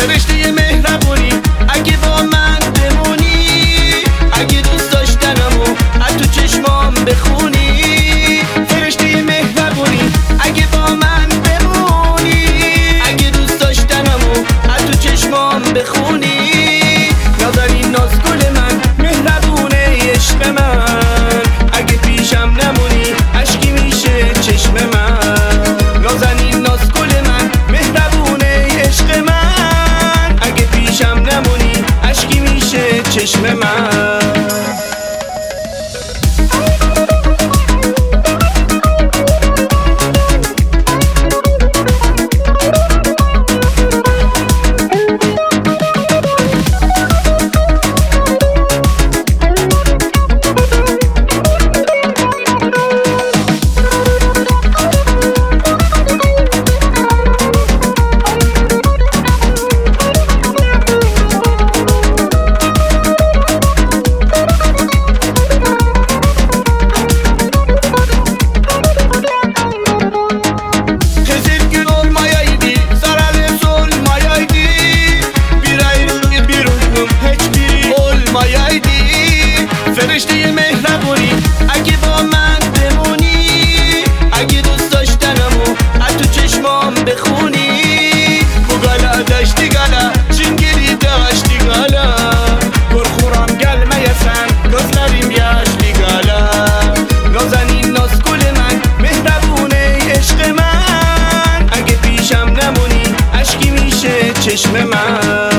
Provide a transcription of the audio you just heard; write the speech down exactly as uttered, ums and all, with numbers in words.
فرشته مهربونی اگه با من بمونی، اگه دوست داشتنمو از تو چشمام بخونی. فرشته مهربونی اگه با من بمونی، اگه دوست داشتنمو از تو چشمام بخونی. نازنین ناز گل من، مهربونه عشق من، اگه پیشم نمونی اشکی میشه چشم من. نازنین ناز گل من، مهربونه عشق من، اگه پیشم نمونی اشکی میشه چشم من. فرشته مهربونی اگه با من بمونی، اگه دوست داشتنمو از تو چشمام بخونی. بوگالا داشتی گالا چنگیری داشتی گالا، گرخورم gelmeyesen gözlerim yaşlı gala. نازنین ناز گل من، مهربونه عشق من، اگه پیشم نمونی اشکی میشه چشم من.